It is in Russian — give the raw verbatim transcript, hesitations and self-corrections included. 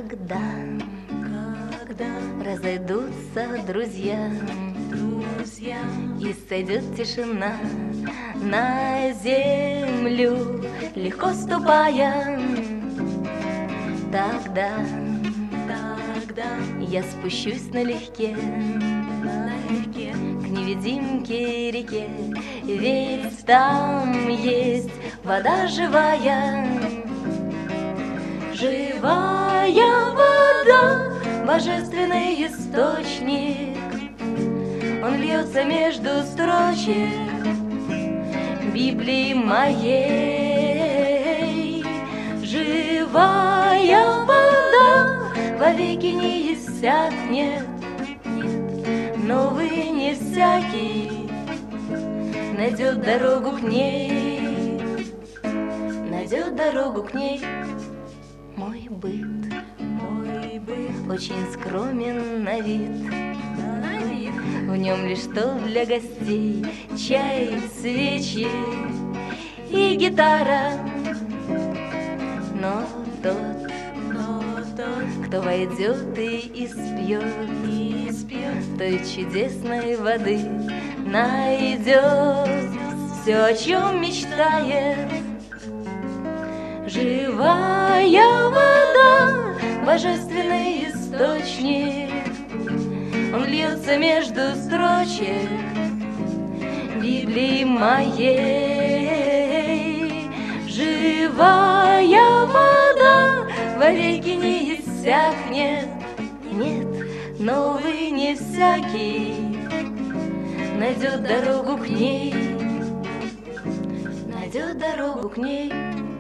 Когда, когда разойдутся друзья, друзья, и сойдет тишина на землю, легко ступая, тогда, тогда я спущусь налегке, налегке к невидимке реке, ведь там есть вода живая. Живая вода, божественный источник, он льется между строчек Библии моей. Живая вода вовеки не иссякнет, новый не всякий найдет дорогу к ней, найдет дорогу к ней. Мой быт, мой быт очень скромен на вид, на вид. В нем лишь стол для гостей, чай, свечи и гитара. Но тот, но тот, кто войдет и испьет, и испьет той чудесной воды, найдет все, о чем мечтает. Живая вода, божественный источник, он льется между строчек Библии моей. Живая вода вовеки не иссякнет, нет, новый не всякий найдет дорогу к ней, найдет дорогу к ней.